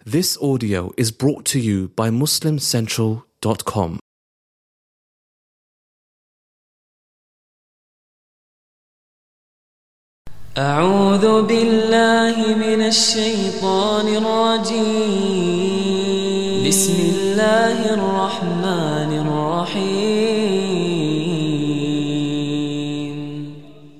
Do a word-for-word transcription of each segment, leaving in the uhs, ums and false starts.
This audio is brought to you by Muslim Central dot com. أعوذ بالله من الشيطان الرجيم بسم الله الرحمن الرحيم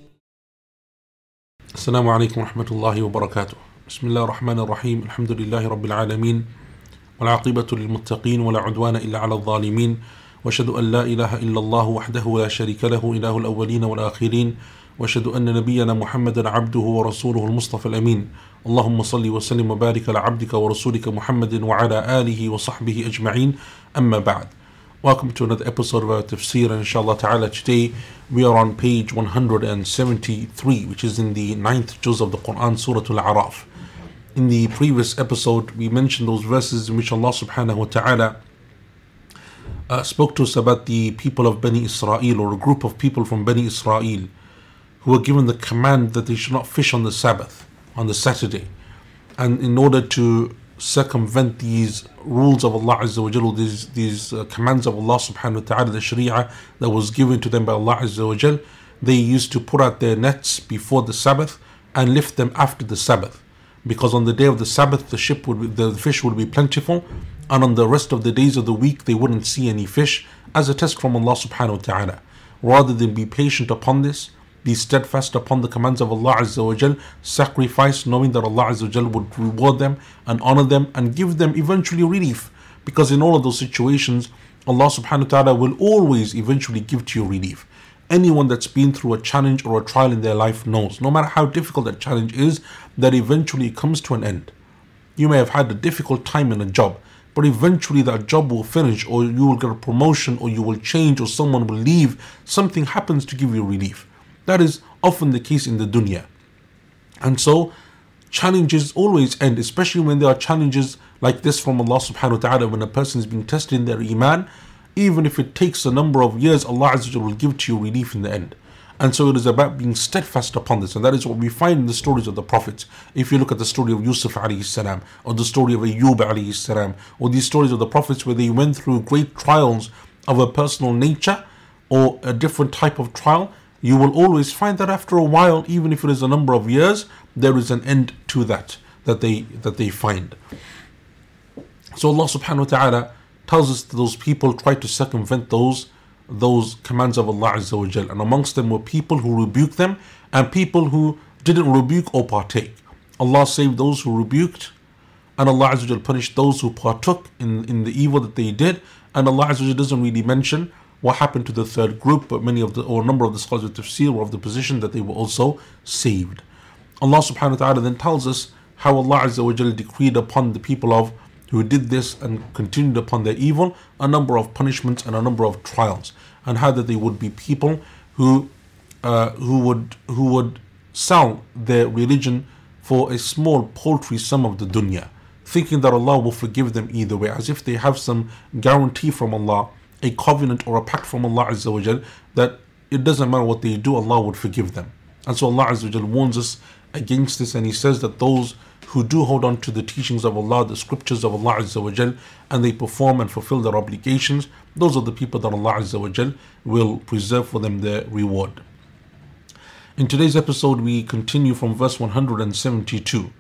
السلام عليكم ورحمة الله وبركاته. بسم الله الرحمن الرحيم. الحمد لله رب العالمين والعاقبة للمتقين ولا عدوان إلا على الظالمين وأشهد أن لا إله إلا الله وحده لا شريك له إله الأولين والآخرين وأشهد أن نبينا محمدا عبده ورسوله المصطفى الأمين. اللهم صل وسلم وبارك على عبدك ورسولك محمد وعلى آله وصحبه أجمعين. أما بعد. Welcome to another episode of our tafsir, and inshallah ta'ala today we are on page one hundred seventy-three, which is in the ninth juz of the Quran, Surah Al-A'raf. In the previous episode we mentioned those verses in which Allah subhanahu wa ta'ala uh, spoke to us about the people of Bani Israel, or a group of people from Bani Israel who were given the command that they should not fish on the Sabbath, on the Saturday. And in order to circumvent these rules of Allah Azza wa Jal, these, these uh, commands of Allah subhanahu wa ta'ala, the Sharia that was given to them by Allah Azza wa Jal, they used to put out their nets before the Sabbath and lift them after the Sabbath. Because on the day of the Sabbath the ship would be, the fish would be plentiful, and on the rest of the days of the week they wouldn't see any fish, as a test from Allah subhanahu wa ta'ala. Rather than be patient upon this, be steadfast upon the commands of Allah Azza wa Jal, sacrifice knowing that Allah Azza wa Jal would reward them and honor them and give them eventually relief. Because in all of those situations, Allah subhanahu wa ta'ala will always eventually give to you relief. Anyone that's been through a challenge or a trial in their life knows, no matter how difficult that challenge is, that eventually it comes to an end. You may have had a difficult time in a job, but eventually that job will finish, or you will get a promotion, or you will change, or someone will leave. Something happens to give you relief. That is often the case in the dunya. And so challenges always end, especially when there are challenges like this from Allah subhanahu wa ta'ala, when a person is being tested in their iman. Even if it takes a number of years, Allah Azza wa Jalla will give to you relief in the end. And so it is about being steadfast upon this, and that is what we find in the stories of the prophets. If you look at the story of Yusuf alayhi salam, or the story of Ayyub alayhi salam, or these stories of the prophets where they went through great trials of a personal nature or a different type of trial, you will always find that after a while, even if it is a number of years, there is an end to that that they that they find. So Allah subhanahu wa ta'ala tells us that those people tried to circumvent those those commands of Allah Azza wa Jal, and amongst them were people who rebuked them and people who didn't rebuke or partake. Allah saved those who rebuked, and Allah Azza wa Jal punished those who partook in, in the evil that they did. And Allah Azza wa Jal doesn't really mention what happened to the third group, but many of the or a number of the scholars of tafsir were of the position that they were also saved. Allah subhanahu wa ta'ala then tells us how Allah Azza wa Jal decreed upon the people of who did this and continued upon their evil a number of punishments and a number of trials, and how that they would be people who uh, who would who would sell their religion for a small paltry sum of the dunya, thinking that Allah will forgive them either way, as if they have some guarantee from Allah, a covenant or a pact from Allah Azza wa Jal, that it doesn't matter what they do, Allah would forgive them. And so Allah Azza wa Jal warns us against this, and He says that those who do hold on to the teachings of Allah, the scriptures of Allah Azza wa Jal, and they perform and fulfill their obligations, those are the people that Allah Azza wa Jal will preserve for them their reward. In today's episode we continue from verse one hundred seventy-two,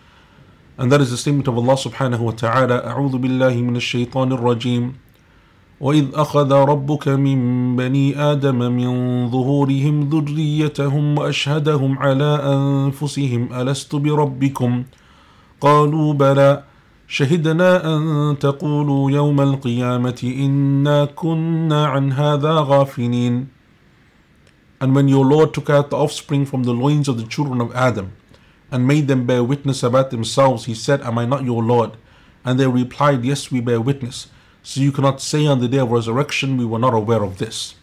and that is the statement of Allah subhanahu wa ta'ala: أعوذ بالله من الشيطان الرجيم وإذ أخذ ربك من بني آدم من ظهورهم ذريتهم وأشهدهم على أنفسهم ألست بربكم قالوا بلى شهدنا أن تقولوا يوم القيامة إنا كنا عن هذا غافلين. And when your Lord took out the offspring from the loins of the children of Adam and made them bear witness about themselves, He said, Am I not your Lord? And they replied, Yes, we bear witness. So you cannot say on the day of resurrection, we were not aware of this.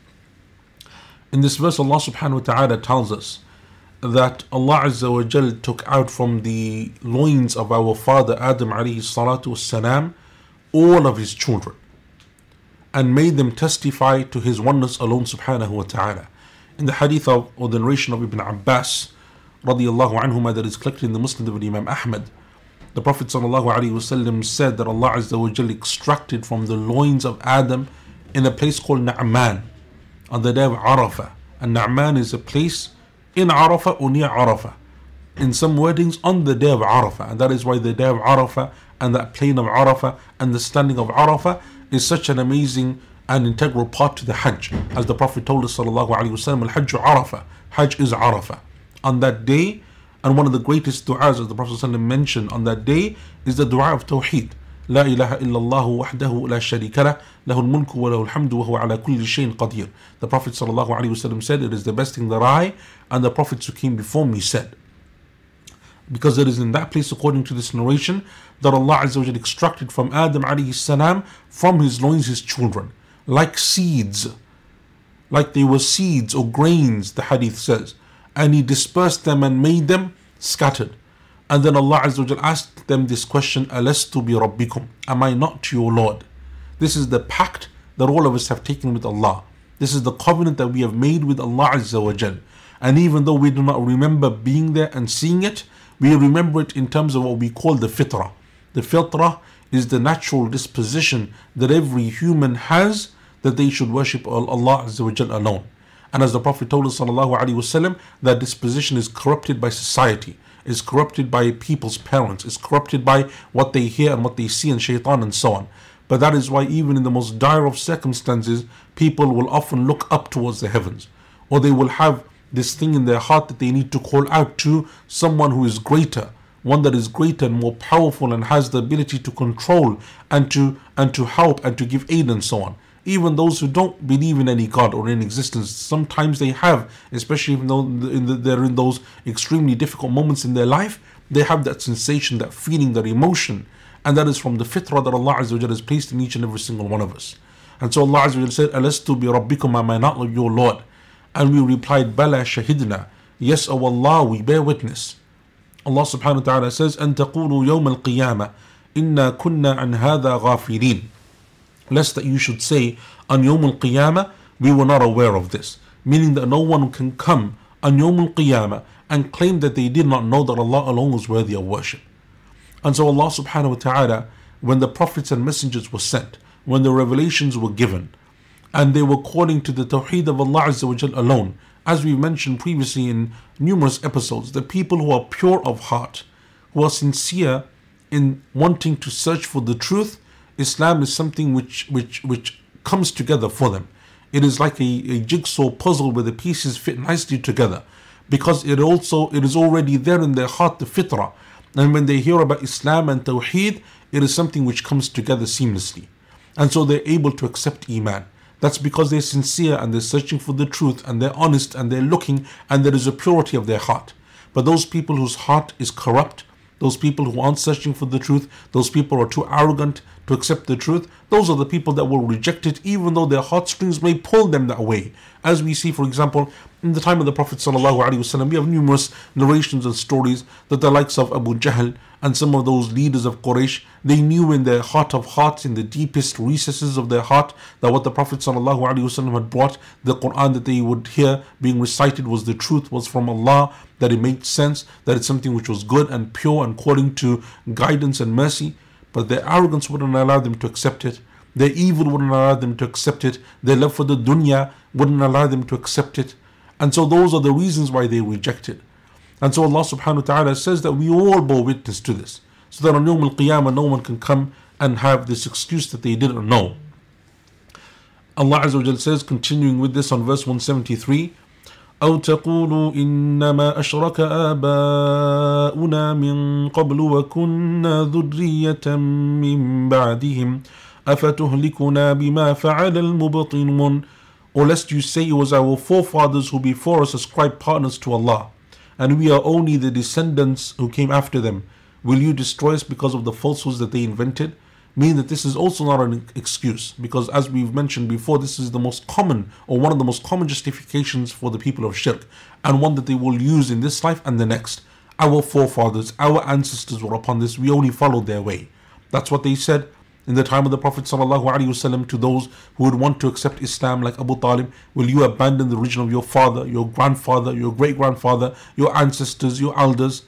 In this verse, Allah subhanahu wa ta'ala tells us that Allah Azza wa Jal took out from the loins of our father Adam alayhi salatu wassalam all of his children, and made them testify to His oneness alone subhanahu wa ta'ala. In the hadith of, or the narration of Ibn Abbas radiyallahu anhuma that is collected in the Musnad of Imam Ahmad, The Prophet ﷺ said that Allah Azza wa Jal extracted from the loins of Adam in a place called Na'man on the day of Arafah. And Na'man is a place in Arafah or near Arafah. In some wordings, on the day of Arafah. And that is why the day of Arafah and that plain of Arafah and the standing of Arafah is such an amazing and integral part to the Hajj. As the Prophet told us ﷺ, Al-Hajj Arafah. Hajj is Arafah. On that day, and one of the greatest du'as, as the Prophet ﷺ mentioned on that day, is the du'a of Tawheed. La ilaha illallah wahdahu la sharika lah, lahul mulku wa lahul hamdu wa huwa ala kulli shayin qadir. The Prophet ﷺ said, it is the best thing that I and the Prophets who came before me said. Because it is in that place, according to this narration, that Allah Azza wa Jalla extracted from Adam alayhi salam, from his loins his children, like seeds, like they were seeds or grains, the hadith says. And He dispersed them and made them scattered. And then Allah Azza wa Jalla asked them this question, Alastu bi Rabbikum? Am I not your Lord? This is the pact that all of us have taken with Allah. This is the covenant that we have made with Allah Azza wa Jalla. And even though we do not remember being there and seeing it, we remember it in terms of what we call the fitrah. The fitrah is the natural disposition that every human has, that they should worship Allah Azza wa Jalla alone. And as the Prophet told us sallallahu alaihi wasallam, that disposition is corrupted by society, is corrupted by people's parents, is corrupted by what they hear and what they see and shaitan and so on. But that is why even in the most dire of circumstances, people will often look up towards the heavens, or they will have this thing in their heart that they need to call out to someone who is greater, one that is greater and more powerful and has the ability to control and to and to help and to give aid and so on. Even those who don't believe in any God or in existence, sometimes they have, especially even though in the, they're in those extremely difficult moments in their life, they have that sensation, that feeling, that emotion. And that is from the fitrah that Allah Azza wa Jalla has placed in each and every single one of us. And so Allah Azza wa Jalla said, Alastu bi Rabbikum, am I not your Lord? And we replied, Bala shahidna. Yes, O Allah, we bear witness. Allah subhanahu wa ta'ala says, أن تقولوا يوم القيامة إنا كنا عن هذا غافلين. Lest that you should say, on Yawm al-Qiyamah, we were not aware of this. Meaning that no one can come on Yawm al-Qiyamah and claim that they did not know that Allah alone was worthy of worship. And so Allah subhanahu wa ta'ala, when the prophets and messengers were sent, when the revelations were given, and they were calling to the Tawheed of Allah Azza wa Jal alone, as we mentioned previously in numerous episodes, the people who are pure of heart, who are sincere in wanting to search for the truth, Islam is something which which which comes together for them. It is like a, a jigsaw puzzle where the pieces fit nicely together, because it also it is already there in their heart, the fitrah. And when they hear about Islam and Tawheed, it is something which comes together seamlessly. And so they're able to accept Iman. That's because they're sincere and they're searching for the truth and they're honest and they're looking and there is a purity of their heart. But those people whose heart is corrupt, those people who aren't searching for the truth, those people who are too arrogant to accept the truth, those are the people that will reject it even though their heartstrings may pull them that way. As we see, for example, in the time of the Prophet ﷺ, we have numerous narrations and stories that the likes of Abu Jahl and some of those leaders of Quraysh, they knew in their heart of hearts, in the deepest recesses of their heart, that what the Prophet ﷺ had brought, the Quran that they would hear being recited was the truth, was from Allah, that it made sense, that it's something which was good and pure and according to guidance and mercy. But their arrogance wouldn't allow them to accept it. Their evil wouldn't allow them to accept it. Their love for the dunya wouldn't allow them to accept it. And so those are the reasons why they reject it. And so Allah subhanahu wa ta'ala says that we all bore witness to this. So that on Yawm al-Qiyamah no one can come and have this excuse that they didn't know. Allah Azza wa Jal says, continuing with this on verse one seventy-three, أو تقولوا إنما أشرك آباؤنا من قبل وكنا ذرية من بعدهم أفتهلكنا بما فعل المبطلون. Or lest you say it was our forefathers who before us ascribed partners to Allah, and we are only the descendants who came after them. Will you destroy us because of the falsehoods that they invented? Meaning that this is also not an excuse, because as we've mentioned before, this is the most common or one of the most common justifications for the people of shirk, and one that they will use in this life and the next. Our forefathers, our ancestors were upon this, we only followed their way. That's what they said in the time of the Prophet ﷺ to those who would want to accept Islam, like Abu Talib. Will you abandon the religion of your father, your grandfather, your great-grandfather, your ancestors, your elders?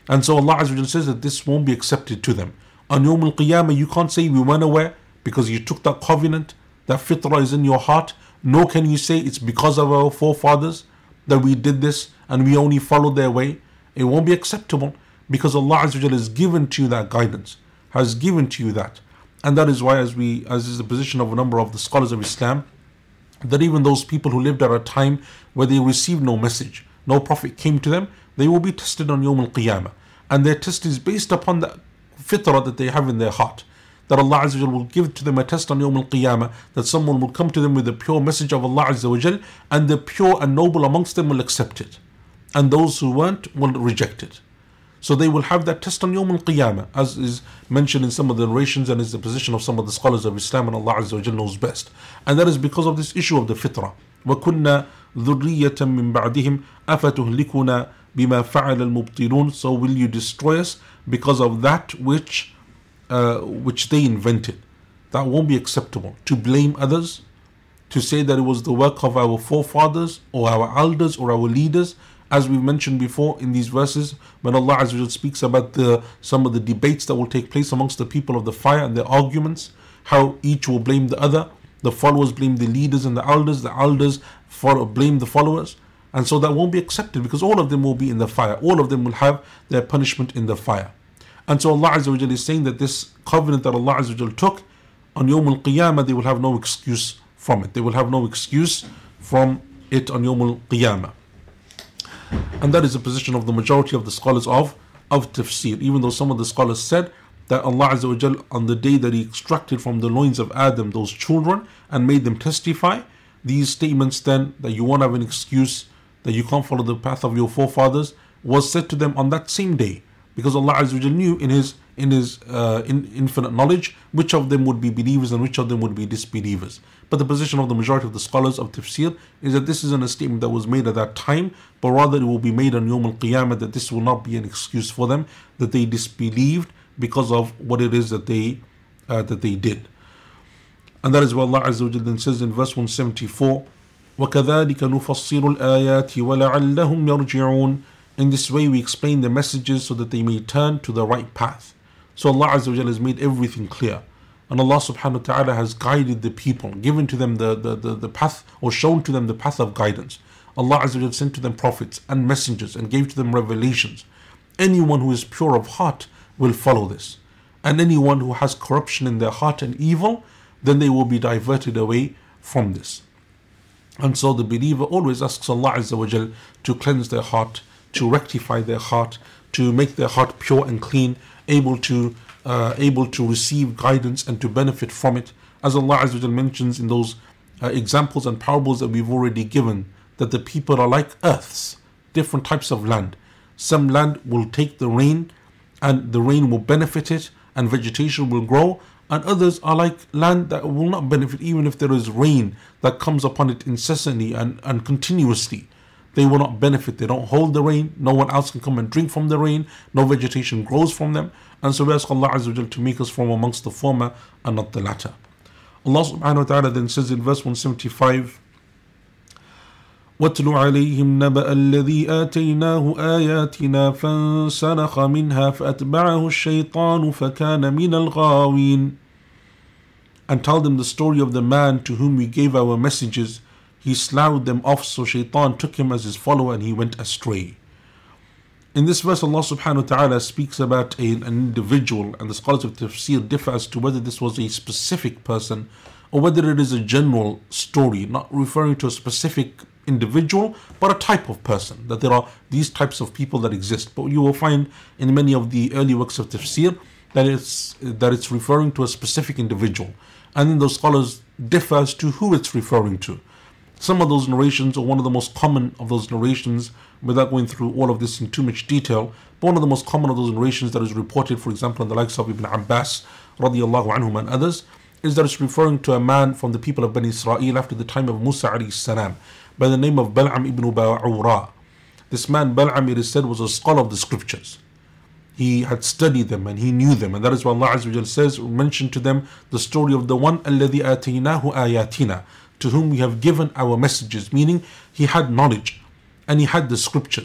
And so Allah Azza wa Jalla says that this won't be accepted to them. On Yawm al-Qiyamah, you can't say we weren't aware because you took that covenant, that fitrah is in your heart, nor can you say it's because of our forefathers that we did this and we only followed their way. It won't be acceptable because Allah Azza wa Jalla has given to you that guidance, has given to you that. And that is why, as we, as is the position of a number of the scholars of Islam, that even those people who lived at a time where they received no message, no prophet came to them, they will be tested on Yawm al-Qiyamah. And their test is based upon the fitrah that they have in their heart. That Allah Azza wa Jal will give to them a test on Yawm al-Qiyamah, that someone will come to them with the pure message of Allah Azza wa Jal, and the pure and noble amongst them will accept it. And those who weren't will reject it. So they will have that test on Yawm al-Qiyamah, as is mentioned in some of the narrations and is the position of some of the scholars of Islam, and Allah Azza wa Jal knows best. And that is because of this issue of the fitrah. وَكُنَّا ذُرِّيَّةً مِّن بَعْدِهِمْ أَفَتُهْلِكُنَا بِمَا فَعَلَ الْمُبْطِلُونَ. So will you destroy us because of that which uh, which they invented? That won't be acceptable. To blame others, to say that it was the work of our forefathers or our elders or our leaders, as we've mentioned before in these verses, when Allah Azza wa Jalla speaks about the some of the debates that will take place amongst the people of the fire and their arguments, how each will blame the other. The followers blame the leaders and the elders, the elders follow, blame the followers. And so that won't be accepted because all of them will be in the fire. All of them will have their punishment in the fire. And so Allah Azza wa Jalla is saying that this covenant that Allah Azza wa Jalla took on Yawm al-Qiyamah, they will have no excuse from it. They will have no excuse from it on Yawm al-Qiyamah. And that is the position of the majority of the scholars of, of tafsir. Even though some of the scholars said that Allah Azza wa Jalla, on the day that He extracted from the loins of Adam those children and made them testify, these statements then that you won't have an excuse, that you can't follow the path of your forefathers, was said to them on that same day, because Allah Azza wa Jalla knew in His in His uh, in, infinite knowledge which of them would be believers and which of them would be disbelievers. But the position of the majority of the scholars of tafsir is that this isn't a statement that was made at that time, but rather it will be made on Yawm al-Qiyamah, that this will not be an excuse for them, that they disbelieved because of what it is that they uh, that they did. And that is what Allah Azza wa Jalla then says in verse one seventy-four, وَكَذَلِكَ نُفَصِّلُ الْآيَاتِ وَلَعَلَّهُمْ يَرْجِعُونَ. In this way we explain the messages so that they may turn to the right path. So Allah Azza wa Jalla has made everything clear. And Allah subhanahu wa ta'ala has guided the people, given to them the, the, the, the path, or shown to them the path of guidance. Allah Azza wa Jalla sent to them prophets and messengers and gave to them revelations. Anyone who is pure of heart will follow this. And anyone who has corruption in their heart and evil, then they will be diverted away from this. And so the believer always asks Allah Azza wa Jalla to cleanse their heart, to rectify their heart, to make their heart pure and clean, able to uh, able to receive guidance and to benefit from it. As Allah Azza wa Jalla mentions in those uh, examples and parables that we've already given, that the people are like earths, different types of land. Some land will take the rain and the rain will benefit it and vegetation will grow, and others are like land that will not benefit even if there is rain that comes upon it incessantly and, and continuously. They will not benefit. They don't hold the rain. No one else can come and drink from the rain. No vegetation grows from them. And so we ask Allah Azza wa Jalla to make us from amongst the former and not the latter. Allah subhanahu wa ta'ala then says in verse one seventy-five, وَاتْلُ عَلَيْهِمْ نَبَأَ الَّذِي آتَيْنَاهُ آيَاتِنَا فَانْسَلَخَ مِنْهَا فَأَتْبَعَهُ الشَّيْطَانُ فَكَانَ مِنَ الْغَاوِينَ. And tell them the story of the man to whom we gave our messages. He sloughed them off, so Shaitan took him as his follower and he went astray. In this verse, Allah subhanahu wa ta'ala speaks about a, an individual, and the scholars of tafsir differ as to whether this was a specific person or whether it is a general story, not referring to a specific individual, but a type of person, that there are these types of people that exist. But you will find in many of the early works of tafsir that it's, that it's referring to a specific individual. And then those scholars differ as to who it's referring to. Some of those narrations, or one of the most common of those narrations, without going through all of this in too much detail, but one of the most common of those narrations that is reported, for example, in the likes of Ibn Abbas radiallahu anhum and others, is that it's referring to a man from the people of Bani Israel after the time of Musa alayhi salam, by the name of Bal'am ibn Ba'ura. This man, Bal'am, it is said, was a scholar of the scriptures. He had studied them and he knew them, and that is why Allah Azza wa Jalla says, mention to them the story of the one, الَّذِي آتَيْنَاهُ آيَاتِنَا, to whom we have given our messages, meaning he had knowledge and he had the scriptures.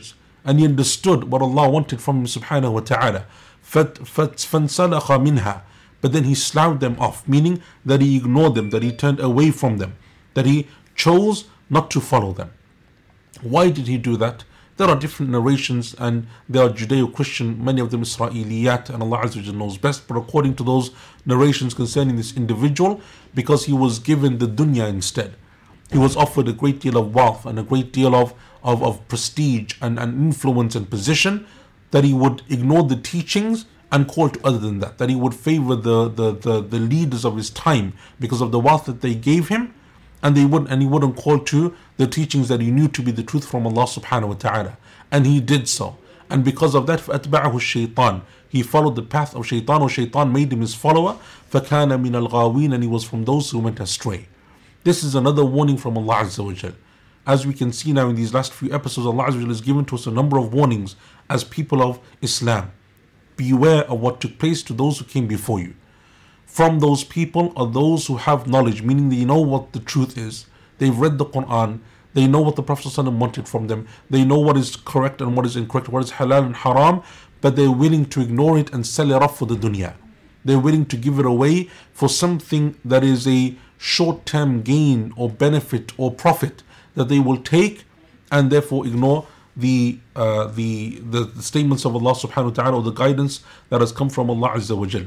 and he understood what Allah wanted from him subhanahu wa ta'ala. فَانْسَلَخَ مِنْهَا, but then he sloughed them off, meaning that he ignored them, that he turned away from them, that he chose not to follow them. Why did he do that? There are different narrations, and they are Judeo-Christian, many of them Israeliyat, and Allah Azza wa Jalla knows best. But according to those narrations concerning this individual, because he was given the dunya instead, he was offered a great deal of wealth and a great deal of, of, of prestige and, and influence and position, that he would ignore the teachings and call to other than that, that he would favor the, the, the, the leaders of his time because of the wealth that they gave him, and they wouldn't, and he wouldn't call to the teachings that he knew to be the truth from Allah subhanahu wa ta'ala. And he did so. And because of that, فَأَتْبَعَهُ الشَّيْطَانِ, he followed the path of shaitan, or shaitan made him his follower. فَكَانَ مِنَ الْغَاوِينَ, and he was from those who went astray. This is another warning from Allah Azza wa Jal. As we can see now in these last few episodes, Allah Azza wa Jal has given to us a number of warnings as people of Islam. Beware of what took place to those who came before you. From those people are those who have knowledge, meaning they know what the truth is. They've read the Quran. They know what the Prophet ﷺ wanted from them. They know what is correct and what is incorrect, what is halal and haram, but they're willing to ignore it and sell it off for the dunya. They're willing to give it away for something that is a short-term gain or benefit or profit that they will take, and therefore ignore the uh, the, the the statements of Allah subhanahu wa ta'ala, or the guidance that has come from Allah Azza wa Jal.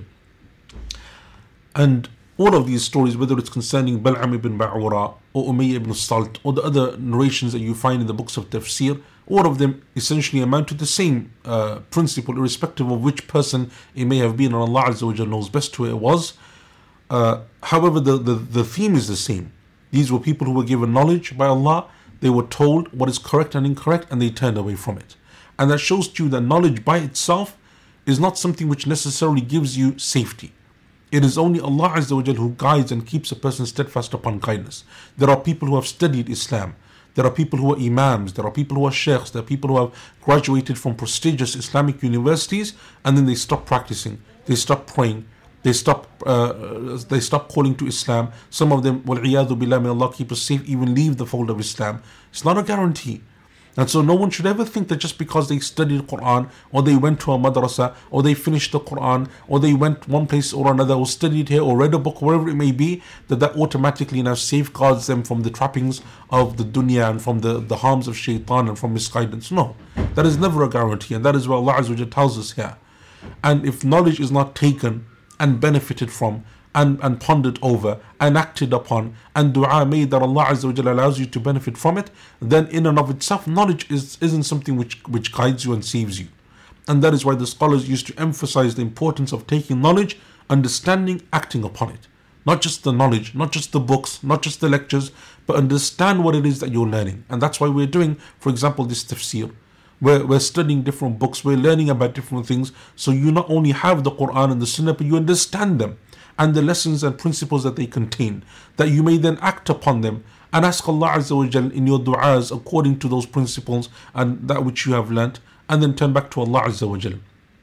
And all of these stories, whether it's concerning Bal'am ibn Ba'ura or Umayyah ibn Salt or the other narrations that you find in the books of tafsir, all of them essentially amount to the same uh, principle, irrespective of which person it may have been, and Allah Azza wa Jal knows best who it was. Uh, however, the, the, the theme is the same. These were people who were given knowledge by Allah. They were told what is correct and incorrect, and they turned away from it. And that shows to you that knowledge by itself is not something which necessarily gives you safety. It is only Allah Azza wa Jal who guides and keeps a person steadfast upon guidance. There are people who have studied Islam. There are people who are imams. There are people who are sheikhs. There are people who have graduated from prestigious Islamic universities, and then they stop practicing. They stop praying. They stop uh, they stop calling to Islam. Some of them, وَالْعِيَاذُ بِاللَّهِ, may Allah keep us safe, even leave the fold of Islam. It's not a guarantee. And so no one should ever think that just because they studied Quran, or they went to a madrasa, or they finished the Quran, or they went one place or another, or studied here, or read a book, wherever it may be, that that automatically now safeguards them from the trappings of the dunya and from the, the harms of shaitan and from misguidance. No, that is never a guarantee, and that is what Allah Azza wa Jalla tells us here. And if knowledge is not taken and benefited from, and, and pondered over and acted upon, and dua made that Allah Azza wa Jalla allows you to benefit from it, then in and of itself knowledge is, isn't something which, which guides you and saves you. And that is why the scholars used to emphasize the importance of taking knowledge, understanding, acting upon it. Not just the knowledge, not just the books, not just the lectures, but understand what it is that you're learning. And that's why we're doing, for example, this tafsir. We're, we're studying different books, we're learning about different things, so you not only have the Quran and the Sunnah, but you understand them and the lessons and principles that they contain, that you may then act upon them and ask Allah Azza wa Jal in your du'as according to those principles and that which you have learnt, and then turn back to Allah Azza wa Jal.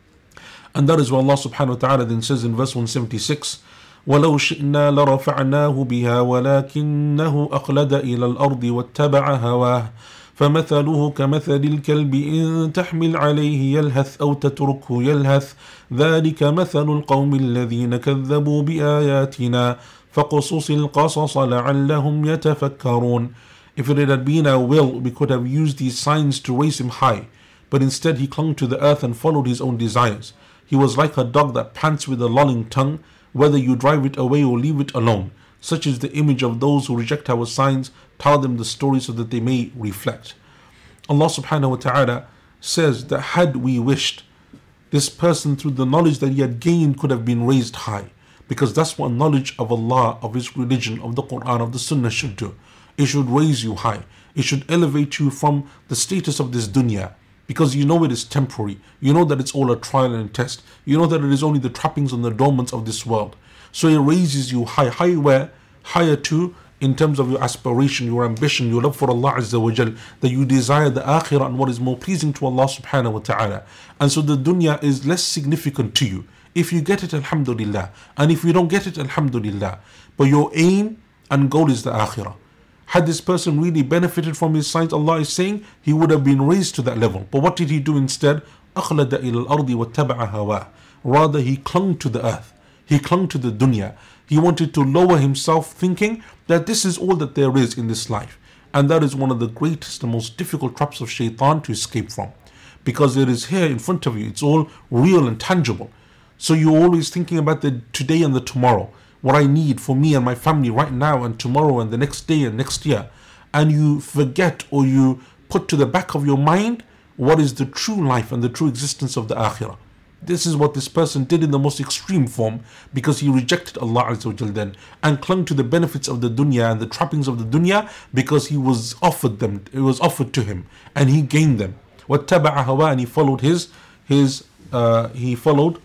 And that is what Allah subhanahu wa ta'ala then says in verse one seventy-six, وَلَوْ شِئْنَا لَرَفَعْنَاهُ بِهَا وَلَكِنَّهُ أَخْلَدَ إِلَى الْأَرْضِ وَاتَّبَعَ هَوَاهُ فمثله كمثل الكلب إن تحمل عليه يلهث أو تتركه يلهث ذلك مثل القوم الذين كذبوا بآياتنا فقصص القصص لعلهم يتفكرون. If it had been our will, we could have used these signs to raise him high, but instead he clung to the earth and followed his own desires. He was like a dog that pants with a lolling tongue, whether you drive it away or leave it alone. Such is the image of those who reject our signs. Tell them the story so that they may reflect. Allah subhanahu wa ta'ala says that had we wished, this person through the knowledge that he had gained could have been raised high. Because that's what knowledge of Allah, of His religion, of the Quran, of the Sunnah should do. It should raise you high. It should elevate you from the status of this dunya. Because you know it is temporary. You know that it's all a trial and test. You know that it is only the trappings and the adornments of this world. So it raises you high. High where? Higher too, in terms of your aspiration, your ambition, your love for Allah Azza wa Jal, that you desire the akhirah and what is more pleasing to Allah subhanahu wa ta'ala. And so the dunya is less significant to you. If you get it, alhamdulillah. And if you don't get it, alhamdulillah. But your aim and goal is the akhirah. Had this person really benefited from his signs, Allah is saying, he would have been raised to that level. But what did he do instead? أَخْلَدَ إِلَى الْأَرْضِ وَاتَّبَعَ هَوَاهُ. Rather, he clung to the earth. He clung to the dunya. He wanted to lower himself, thinking that this is all that there is in this life. And that is one of the greatest and most difficult traps of shaitan to escape from. Because it is here in front of you. It's all real and tangible. So you're always thinking about the today and the tomorrow. What I need for me and my family right now and tomorrow and the next day and next year. And you forget, or you put to the back of your mind, what is the true life and the true existence of the akhirah. This is what this person did in the most extreme form, because he rejected Allah Azza wa Jal then and clung to the benefits of the dunya and the trappings of the dunya, because he was offered them, it was offered to him, and he gained them. وَاتَّبَعَ هَوَاهُ, and he followed his, his, uh, he followed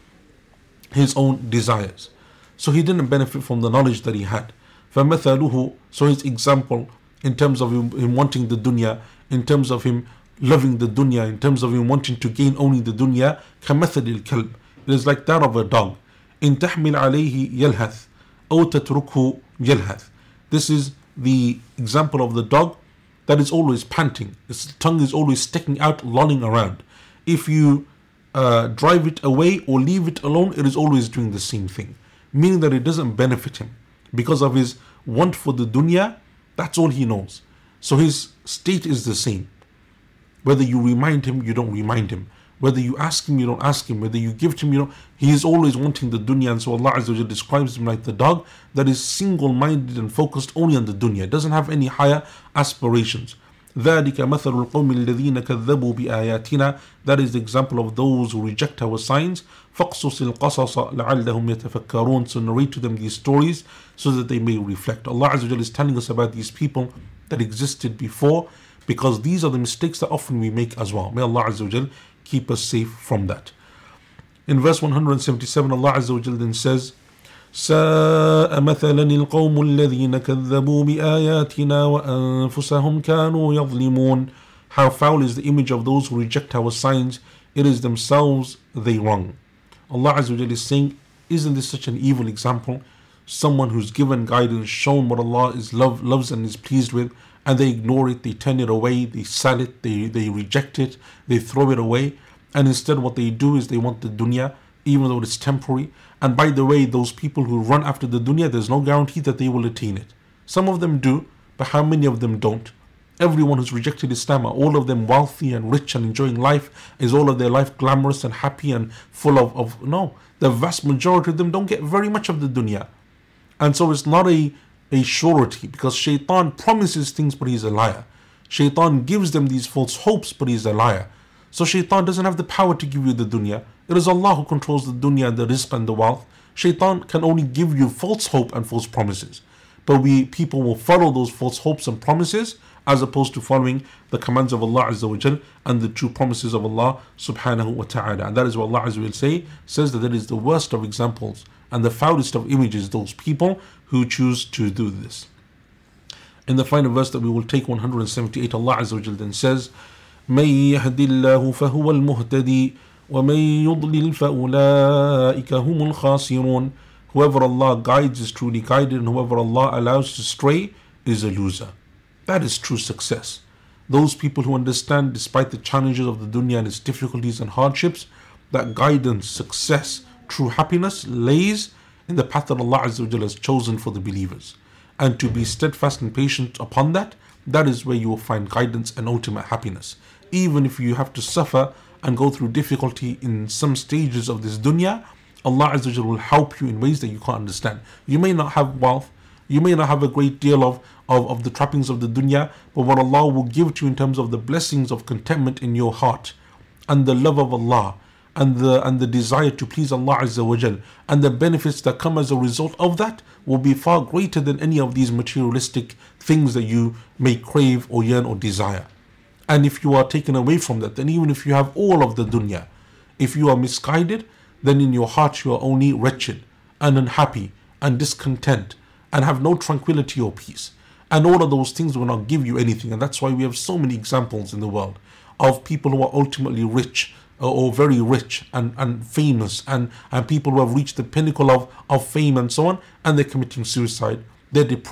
his own desires. So he didn't benefit from the knowledge that he had. فَمَثَلُهُ, so his example in terms of him, him wanting the dunya, in terms of him loving the dunya, in terms of him wanting to gain only the dunya, كَمَثَلِ الْكَلْبِ, it is like that of a dog. إِن تَحْمِلْ عَلَيْهِ يَلْهَثْ أَوْ تَتْرُكْهُ يَلْهَثْ. This is the example of the dog that is always panting. Its tongue is always sticking out, lolling around. If you uh, drive it away or leave it alone, it is always doing the same thing. Meaning that it doesn't benefit him. Because of his want for the dunya, that's all he knows. So his state is the same. Whether you remind him, you don't remind him. Whether you ask him, you don't ask him. Whether you give to him, you don't. He is always wanting the dunya. And so Allah Azza wa Jalla describes him like the dog that is single-minded and focused only on the dunya. It doesn't have any higher aspirations. ذَلِكَ مَثَلُ الْقَوْمِ الَّذِينَ كَذَّبُوا بِآيَاتِنَا. That is the example of those who reject our signs. فَقْصُصِ الْقَصَصَ لَعَلَّهُمْ يَتَفَكَّرُونَ. So narrate to them these stories so that they may reflect. Allah Azza wa Jalla is telling us about these people that existed before, because these are the mistakes that often we make as well. May Allah Azza wa Jalla keep us safe from that. In verse one hundred seventy-seven, Allah Azza wa Jalla then says, سَاءَ مَثَلًا الْقَوْمُ الَّذِينَ كَذَّبُوا بِآيَاتِنَا وَأَنفُسَهُمْ كَانُوا يَظْلِمُونَ. How foul is the image of those who reject our signs. It is themselves they wrong. Allah Azza wa Jalla is saying, isn't this such an evil example? Someone who's given guidance, shown what Allah is love, loves and is pleased with, and they ignore it, they turn it away, they sell it, they, they reject it, they throw it away. And instead what they do is they want the dunya, even though it's temporary. And by the way, those people who run after the dunya, there's no guarantee that they will attain it. Some of them do, but how many of them don't? Everyone who's rejected Islam, are all of them wealthy and rich and enjoying life? Is all of their life glamorous and happy and full of, of... No, the vast majority of them don't get very much of the dunya. And so it's not a, a surety, because shaitan promises things, but he's a liar. Shaitan gives them these false hopes, but he's a liar. So shaitan doesn't have the power to give you the dunya. It is Allah who controls the dunya and the rizq and the wealth. Shaitan can only give you false hope and false promises. But we people will follow those false hopes and promises, as opposed to following the commands of Allah Azza wa Jal and the true promises of Allah subhanahu wa ta'ala. And that is what Allah Azza wa Jal say, says that that is the worst of examples and the foulest of images, those people who choose to do this. In the final verse that we will take, one hundred seventy-eight, Allah Azza wa Jal then says, مَن يَهْدِ اللَّهُ فَهُوَ الْمُهْتَدِي وَمَن يُضْلِلْ فَأُولَٰئِكَ هُمُ الْخَاسِرُونَ. Whoever Allah guides is truly guided, and whoever Allah allows to stray is a loser. That is true success. Those people who understand, despite the challenges of the dunya and its difficulties and hardships, that guidance, success, true happiness lays in the path that Allah Azza wa Jalla has chosen for the believers. And to be steadfast and patient upon that, that is where you will find guidance and ultimate happiness. Even if you have to suffer and go through difficulty in some stages of this dunya, Allah Azza wa Jalla will help you in ways that you can't understand. You may not have wealth, you may not have a great deal of, of, of the trappings of the dunya, but what Allah will give to you in terms of the blessings of contentment in your heart, and the love of Allah, and the and the desire to please Allah Azza wa Jalla, and the benefits that come as a result of that will be far greater than any of these materialistic things that you may crave or yearn or desire. And if you are taken away from that, then even if you have all of the dunya, if you are misguided, then in your heart you are only wretched and unhappy and discontent and have no tranquility or peace. And all of those things will not give you anything. And that's why we have so many examples in the world of people who are ultimately rich or very rich and, and famous, and, and people who have reached the pinnacle of, of fame and so on, and they're committing suicide, they're depressed,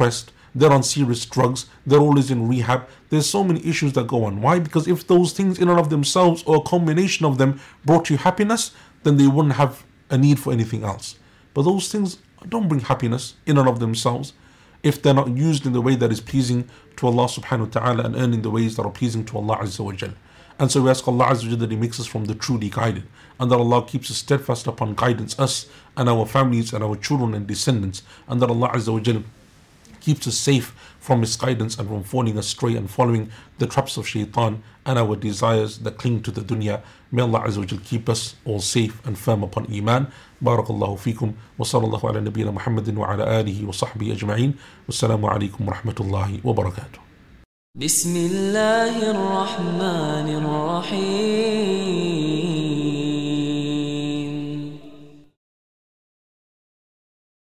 they're on serious drugs, they're always in rehab. There's so many issues that go on. Why? Because if those things in and of themselves or a combination of them brought you happiness, then they wouldn't have a need for anything else. But those things don't bring happiness in and of themselves if they're not used in the way that is pleasing to Allah subhanahu wa ta'ala and earned in the ways that are pleasing to Allah Azza wa Jal. And so we ask Allah Azza wa Jal that He makes us from the truly guided, and that Allah keeps us steadfast upon guidance, us and our families and our children and descendants, and that Allah Azza wa Jal keeps us safe from misguidance and from falling astray and following the traps of shaitan and our desires that cling to the dunya. May Allah Azza wa Jal keep us all safe and firm upon Iman. Barakallahu feekum wa sallallahu ala nabiyyina Muhammadin wa ala alihi wa sahbihi ajma'in. Wassalamu alaikum wa rahmatullahi wa barakatuh. بسم الله الرحمن الرحيم